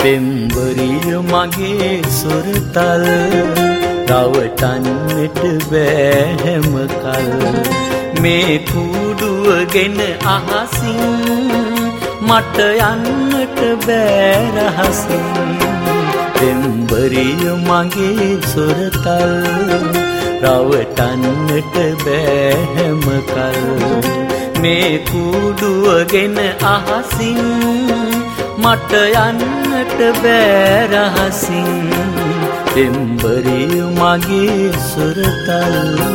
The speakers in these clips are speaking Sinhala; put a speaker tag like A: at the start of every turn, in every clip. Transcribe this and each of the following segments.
A: පෙම්බරිය මගේ සොරතල් රවටන්නට බෑ හැම කල් මේ කුඩුවගෙන අහසින් මට යන්නට බෑ රහසින් පෙම්බරිය මගේ සොරතල් රවටන්නට බෑ හැම කල් මේ කුඩුවගෙන අහසින් මට යන්නට බෑ රහසින් පෙම්බරිය මගේ සොරතල්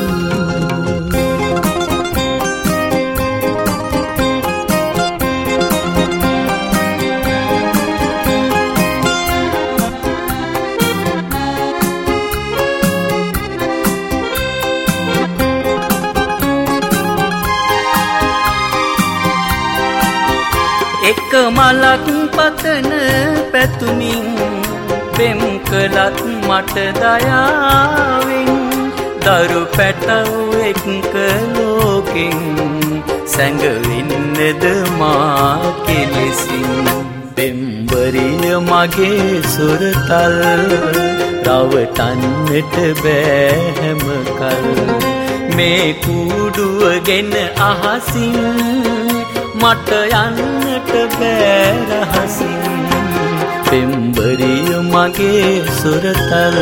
A: එක මලක් පතන පැතුමින් පෙම් කළත් මට දයාවෙන් දරු පැටව් එක්ක ලෝකෙන් සැඟවින්නද මා කෙලෙසින් පෙම්බරිය මගේ සොරතල් රවටන්නට බෑ හැම කල් මේ කුඩුවගෙන අහසින් මට යන්නට බෑ රහසින් පෙම්බරිය මගේ සොරතල්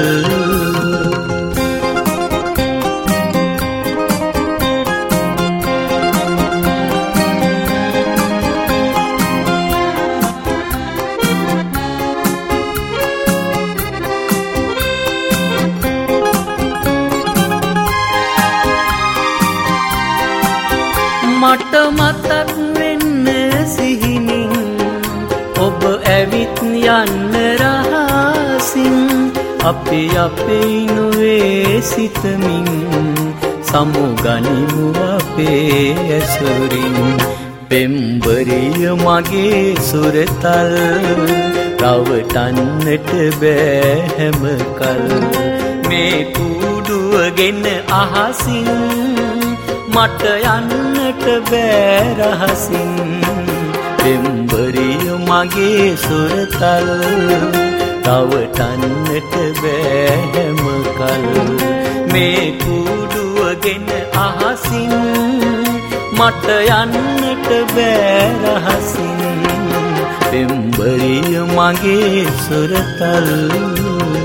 A: මට මතක් වෙන්න සිහිනින් ඔබ ඇවිත් යන්න රහසින් අපේ නුවේ සිතමින් සමුගනිමු අපේ ඇසුරින් පෙම්බරිය මගේ සොරතල් රවටන්නට බෑ හැම කල් මේ කුඩුවගෙන අහසින් මට යන්නට බෑ රහසින් පෙම්බරිය මගේ සොරතල් රවටන්නට බෑ හැම කල් මේ කුඩුවගෙන අහසින් මට යන්නට බෑ රහසින් පෙම්බරිය මගේ සොරතල්